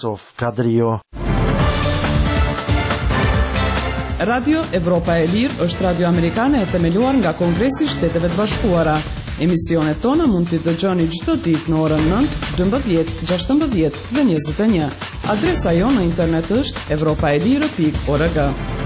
Radio Evropa e Lirë është radio amerikane e themeluar nga Kongresi i Shteteve të Bashkuara. Emisionet tona mund t'i dëgjoni çdo ditë në orën 9, 12, 16 dhe 21. Adresa jonë në internet është evropaelire.org.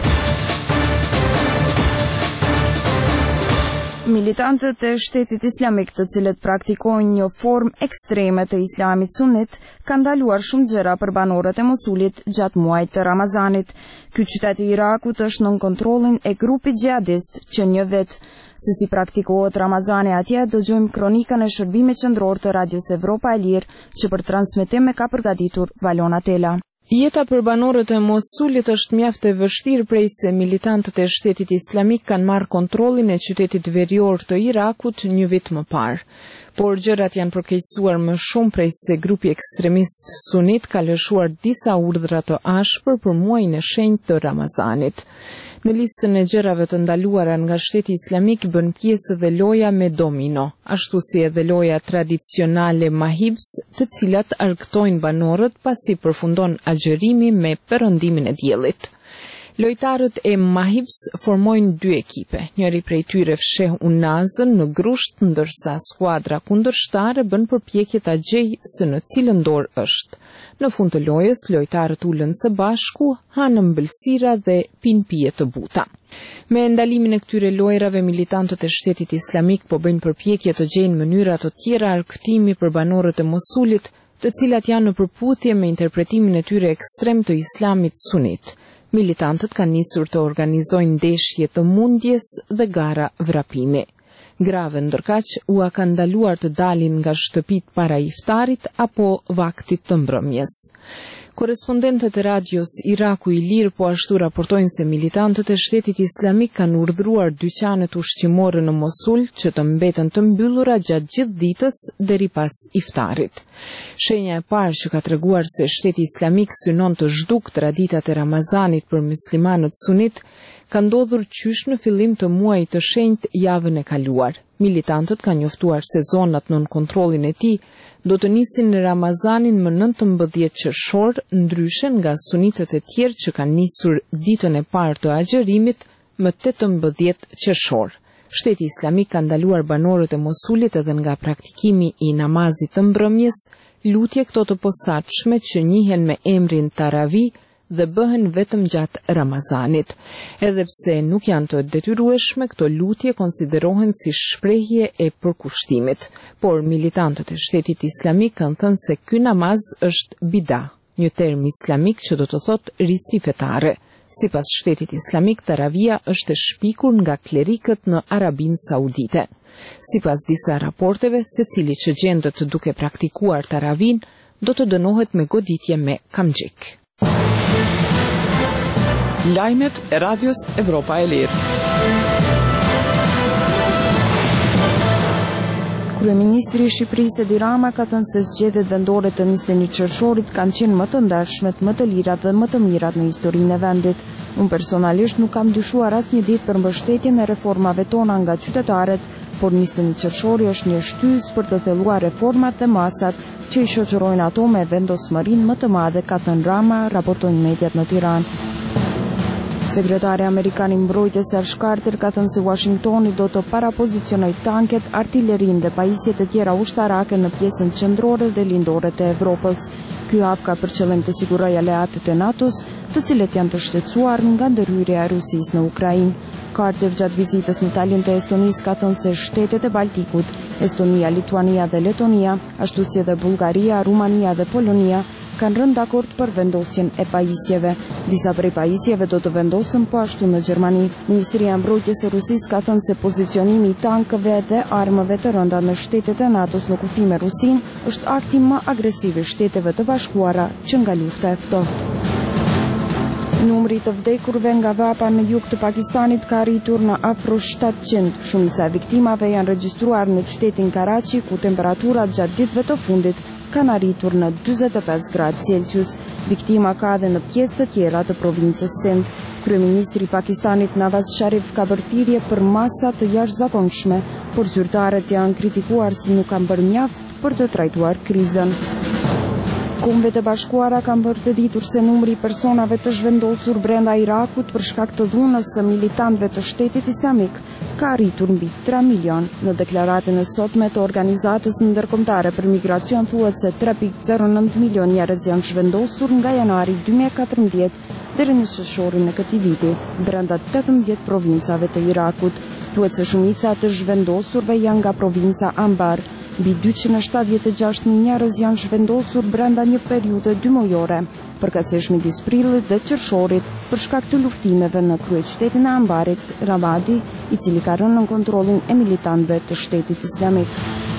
Militantët e Shtetit Islamik, të cilët praktikojnë një formë ekstreme të Islamit Sunit, kanë ndaluar shumë gjëra për banorët e Mosulit gjatë muajit të Ramazanit. Ky qytet i Irakut është nën kontrollin e grupit xhihadist që një vet. Se si praktikohet Ramazani atje, dëgjojmë kronikën e shërbimit qendror të Radios Evropa e Lirë, që për transmetim e ka përgatitur Valona Tela. Jeta për banorët e Mosulit është mjaft e vështirë prej se militantët e Shtetit Islamik kanë marrë kontrollin e qytetit verior të Irakut një vit më parë. Por gjërat janë përkeqësuar më shumë prej se grupi ekstremist sunit ka lëshuar disa urdhra të ashpër për muajin e shenjtë të Ramazanit. Në listën e gjërave të ndaluara nga Shteti Islamik bën pjesë edhe loja me domino, ashtu si edhe loja tradicionale mahibs, të cilat argëtojnë banorët pasi përfundon agjërimi me perëndimin e diellit. Lojtarët e mahibs formojnë dy ekipe. Njëri prej tyre fsheh unazën në grusht, ndërsa skuadra kundërshtare bën përpjekje ta gjejë se në cilën dorë është. Në fund të lojës, lojtarët ulën së bashku, hanë ëmbëlsira dhe pinë pije të buta. Me ndalimin e këtyre lojrave, militantët e Shtetit Islamik po bëjnë përpjekje të gjejnë mënyra të tjera argëtimi për banorët e Mosulit, të cilat janë në përputhje me interpretimin e tyre ekstrem të Islamit Sunit. Militantët kanë nisur të organizojnë ndeshje të mundjes dhe gara vrapimi. Grave ndërkaq u ka ndaluar të dalin nga shtëpit para iftarit apo vaktit të mbrëmjes. Korespondentët e radios Iraku i Lirë po ashtu raportojnë se militantët e Shtetit Islamik kanë urdhëruar dyqanet ushqimore në Mosul që të mbeten të mbyllura gjatë gjithë ditës deri pas iftarit. Shenja e parë që ka treguar se Shteti Islamik synon të zhduk traditat e Ramazanit për muslimanët sunit ka ndodhur qysh në fillim të muajit të shenjtë javën e kaluar. Militantët kanë njoftuar se zonat nën kontrollin e tij do të nisin në Ramazanin më 19 qershor, ndryshe nga sunitët e tjerë që kanë nisur ditën e parë të agjërimit më 18 qershor. Shteti Islamik ka ndaluar banorët e Mosulit edhe nga praktikimi i namazit të mbrëmjes, lutje këto të posaçme që njihen me emrin Taravi dhe bëhen vetëm gjatë Ramazanit. Edhe pse nuk janë të detyrueshme, këto lutje konsiderohen si shprehje e përkushtimit, por militantët e Shtetit Islamik kanë thënë se ky namaz është bida, një term islamik që do të thotë risi fetare. Sipas Shtetit Islamik, taravia është e shpikur nga klerikët në Arabinë Saudite. Sipas disa raporteve, secili që gjendet duke praktikuar taravin do të dënohet me goditje me kamxhik. Lajmet e Radios Evropa e Lirë. Kryeministri i Shqipërisë Edi Rama ka thënë se zgjedhjet vendore të 21 qershorit kanë qenë më të ndershmet, më të lirat dhe më të mirat në historinë e vendit. Unë personalisht nuk kam dyshuar asnjë ditë për mbështetjen e reformave tona nga qytetarët, por 21 qershori është një shtys për të thelluar reformat dhe masat që i shoqërojnë ato me vendosmërinë më të madhe, ka thënë Rama, raportojnë mediat në Tiranë. Sekretari amerikan i mbrojtjes Ash Carter ka thënë se Washingtoni do të parapozicionojë tanket, artillerinë dhe pajisjet e tjera ushtarake në pjesën qendrore dhe lindore të Evropës. Ky hap ka për qëllim të sigurojë aleatët e NATO-s, të cilët janë të shqetësuar nga ndërhyrja e Rusisë në Ukrainë. Carter gjatë vizitës në Tallinn të Estonisë ka thënë se shtetet e Baltikut, Estonia, Lituania dhe Letonia, ashtu si edhe Bullgaria, Rumania dhe Polonia, kanë rënë dakord për vendosjen e pajisjeve. Disa prej pajisjeve do të vendosen po ashtu në Gjermani. Ministria e Mbrojtjes së Rusisë ka thënë se pozicionimi i tankëve dhe armëve të rënda në shtetet e NATO-s në kufi me Rusinë është akti më agresiv i Shteteve të Bashkuara që nga lufta e ftohtë. Numri të vdekurve nga vapa në jug të Pakistanit ka arritur në afro 700. Shumica e viktimave janë regjistruar në qytetin Karachi, ku temperaturat gjatë ditëve të fundit kanë arritur në 45 gradë Celsius. Viktima ka edhe në pjesë të tjera të provincës Sindh. Kryeministri i Pakistanit Nawaz Sharif ka bërë thirrje për masa të jashtëzakonshme, por zyrtarët janë kritikuar se nuk kanë bërë mjaft për të trajtuar krizën. Kombet e Bashkuara kanë bërë të ditur se numri i personave të zhvendosur brenda Irakut për shkak të dhunës së militantëve të Shtetit Islamik ka arritur mbi 3 milion. Në deklaratën e sotme të Organizatës Ndërkombëtare për Migracion thuhet se 3.09 milion njerëz janë zhvendosur nga janari 2014 deri në qershorin e këtij viti brenda 18 provincave të Irakut. Thuhet se shumica të zhvendosurve janë nga provinca Anbar. Mbi 276.000 njerëz janë zhvendosur brenda një periudhe 2 mujore, përkatësisht midis prillit dhe qershorit për shkak të luftimeve në kryeqytetin e Anbarit, Ramadi, i cili ka rënë në kontrollin e militantëve të Shtetit Islamik.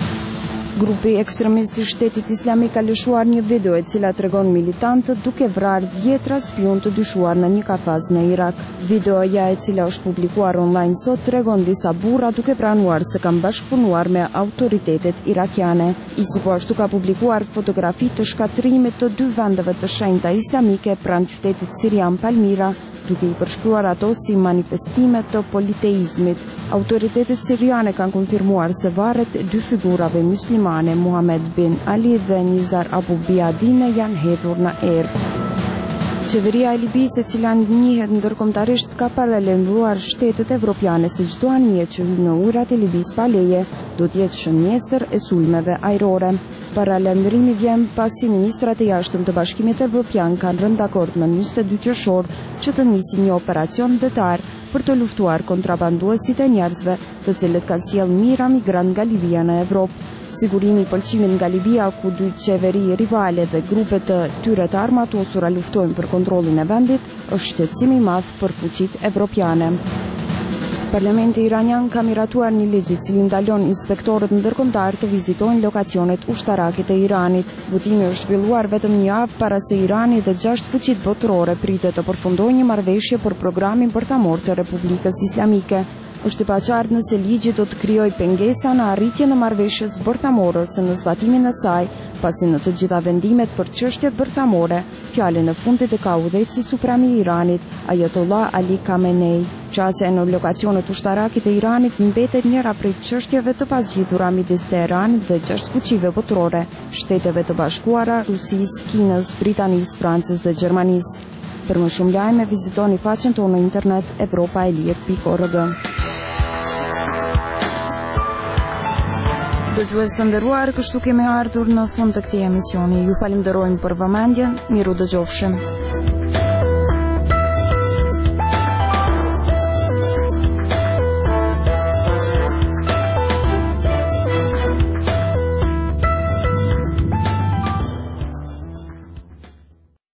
Grupi ekstremist i Shtetit Islamik ka lëshuar një video e cila tregon militantët duke vrarë dhjetra spion të dyshuar në një kafaz në Irak. Videoja e cila është publikuar online sot tregon disa burra duke pranuar se kanë bashkëpunuar me autoritetet irakiane. ISI po ashtu ka publikuar fotografi të shkatrimit të 2 vendeve të shenjta islamike pranë qytetit sirian Palmira, duke i përshkruar ato si manifestime të politeizmit. Autoritetet siriane kanë konfirmuar se varret 2 figurave muslimane, Muhammed bin Ali dhe Nizar Abu Biadine, janë hedhur në erë. Qeveria e Libisë, e cila njihet ndërkombëtarisht, ka paralajmëruar shtetet evropiane se çdo anije që hyn në ujrat e Libisë pa leje do të jetë shënjestër e sulmeve ajrore. Paralajmërimi vjen pasi ministrat e jashtëm të Bashkimit Evropian kanë rënë dakord më 22 qershor që të nisin një operacion detar për të luftuar kontrabanduesit e njerëzve, të cilët kanë sjellë mijëra migrant nga Libia në Evropë. Sigurimi i pëlqimit nga Libia, ku 2 qeveri rivale dhe grupe të tyre të armatosura luftojnë për kontrollin e vendit, është shqetësim i madh për fuqitë evropiane. Parlamenti iranian ka miratuar një ligj i cili ndalon inspektorët ndërkombëtar të vizitojnë lokacionet ushtarake të Iranit. Votimi është zhvilluar vetëm një javë para se Irani dhe 6 fuqitë botërore pritet të përfundojnë një marrëveshje për programin bërthamor të Republikës Islamike. Është i paqartë nëse ligji do të krijojë pengesa në arritjen e marrëveshjes bërthamore ose në zbatimin e saj, pasi në të gjitha vendimet për çështjet bërthamore, fjalën e fundit e ka udhëheqësi suprem i Iranit, Ayatollah Ali Khamenei. Qasja në lokacionet ushtarake të Iranit mbetet njëra prej çështjeve të pazgjidhura midis Teheranit dhe 6 fuqive botërore, Shteteve të Bashkuara, Rusisë, Kinës, Britanisë, Francës dhe Gjermanisë. Për më shumë lajme vizitoni faqen tonë në internet europaelir.org. Dëgjues të nderuar, kështu kemi ardhur në fund të këtij emisioni. Ju falenderojmë për vëmendjen, miru dëgjofshim.